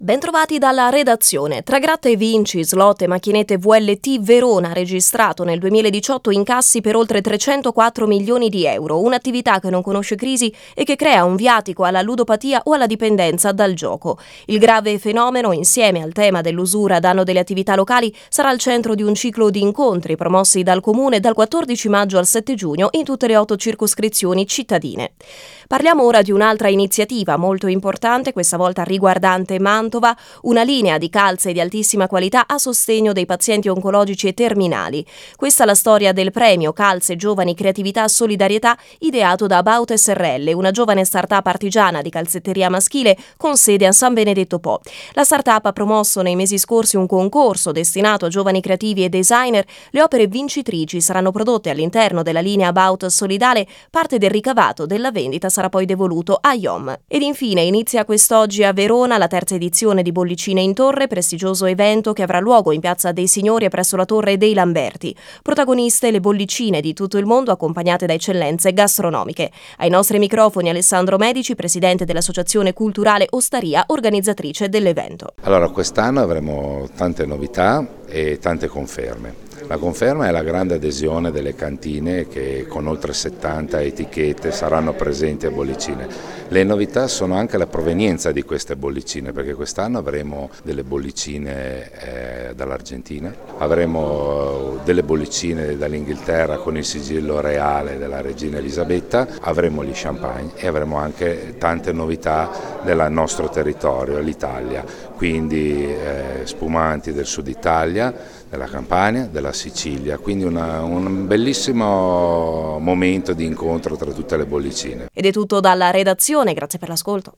Bentrovati dalla redazione. Tra gratta e vinci, slot e macchinette VLT, Verona ha registrato nel 2018 incassi per oltre 304 milioni di euro, un'attività che non conosce crisi e che crea un viatico alla ludopatia o alla dipendenza dal gioco. Il grave fenomeno, insieme al tema dell'usura a danno delle attività locali, sarà al centro di un ciclo di incontri promossi dal Comune dal 14 maggio al 7 giugno in tutte le 8 circoscrizioni cittadine. Parliamo ora di un'altra iniziativa molto importante, questa volta riguardante Mantova, una linea di calze di altissima qualità a sostegno dei pazienti oncologici e terminali. Questa è la storia del premio Calze Giovani Creatività Solidarietà ideato da About SRL, una giovane startup artigiana di calzetteria maschile con sede a San Benedetto Po. La startup ha promosso nei mesi scorsi un concorso destinato a giovani creativi e designer. Le opere vincitrici saranno prodotte all'interno della linea About Solidale, parte del ricavato della vendita sarà poi devoluto a IOM. Ed infine inizia quest'oggi a Verona la terza edizione di Bollicine in Torre, prestigioso evento che avrà luogo in Piazza dei Signori e presso la Torre dei Lamberti. Protagoniste le bollicine di tutto il mondo accompagnate da eccellenze gastronomiche. Ai nostri microfoni Alessandro Medici, presidente dell'Associazione Culturale Ostaria, organizzatrice dell'evento. Allora, quest'anno avremo tante novità e tante conferme. La conferma è la grande adesione delle cantine che con oltre 70 etichette saranno presenti a Bollicine. Le novità sono anche la provenienza di queste bollicine, perché quest'anno avremo delle bollicine dall'Argentina, avremo delle bollicine dall'Inghilterra con il sigillo reale della regina Elisabetta, avremo gli champagne e avremo anche tante novità del nostro territorio, l'Italia, quindi spumanti del sud Italia, della Campania, della Sicilia, quindi un bellissimo momento di incontro tra tutte le bollicine. Ed è tutto dalla redazione, grazie per l'ascolto.